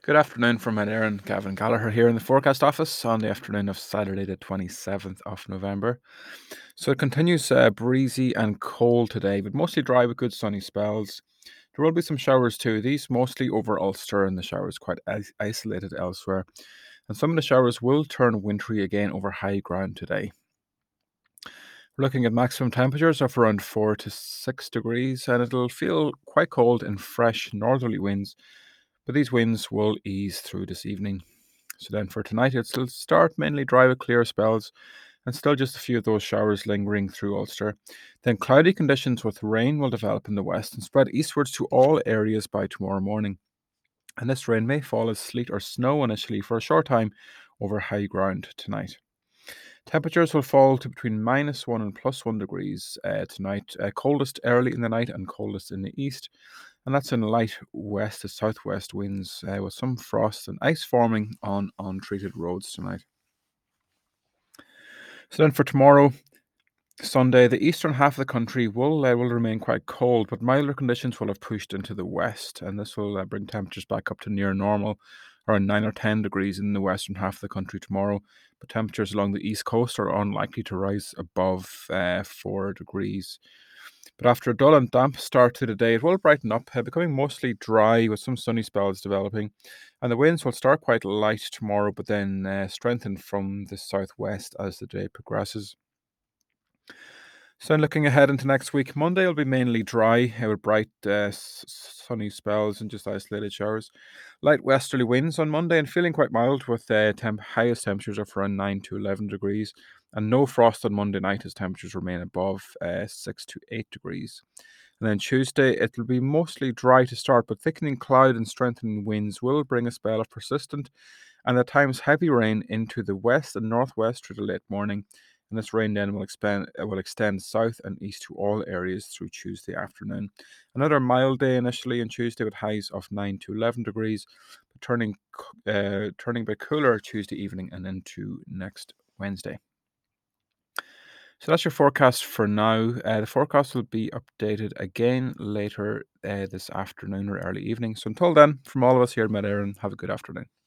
Good afternoon from my Aaron Gavin Gallagher here in the forecast office on the afternoon of Saturday, the 27th of November. So it continues breezy and cold today, but mostly dry with good sunny spells. There will be some showers too, these mostly over Ulster, and the showers quite isolated elsewhere. And some of the showers will turn wintry again over high ground today. We're looking at maximum temperatures of around 4 to 6 degrees, and it'll feel quite cold in fresh northerly winds, but these winds will ease through this evening. So then for tonight, it'll start mainly dry with clear spells and still just a few of those showers lingering through Ulster. Then cloudy conditions with rain will develop in the west and spread eastwards to all areas by tomorrow morning. And this rain may fall as sleet or snow initially for a short time over high ground tonight. Temperatures will fall to between -1 and +1 degrees tonight, coldest early in the night and coldest in the east. And that's in light west to southwest winds with some frost and ice forming on untreated roads tonight. So then for tomorrow, Sunday, the eastern half of the country will remain quite cold, but milder conditions will have pushed into the west, and this will bring temperatures back up to near normal, around 9 or 10 degrees in the western half of the country tomorrow. But temperatures along the east coast are unlikely to rise above 4 degrees. But after a dull and damp start to the day, it will brighten up, becoming mostly dry with some sunny spells developing. And the winds will start quite light tomorrow, but then strengthen from the southwest as the day progresses. So, looking ahead into next week, Monday will be mainly dry with bright, sunny spells and just isolated showers. Light westerly winds on Monday and feeling quite mild with highest temperatures of around 9 to 11 degrees. And no frost on Monday night as temperatures remain above 6 to 8 degrees. And then Tuesday, it will be mostly dry to start, but thickening cloud and strengthening winds will bring a spell of persistent and at times heavy rain into the west and northwest through the late morning. And this rain then will extend south and east to all areas through Tuesday afternoon. Another mild day initially on Tuesday with highs of 9 to 11 degrees, but turning bit cooler Tuesday evening and into next Wednesday. So that's your forecast for now. The forecast will be updated again later this afternoon or early evening. So until then, from all of us here at Mid Éireann, have a good afternoon.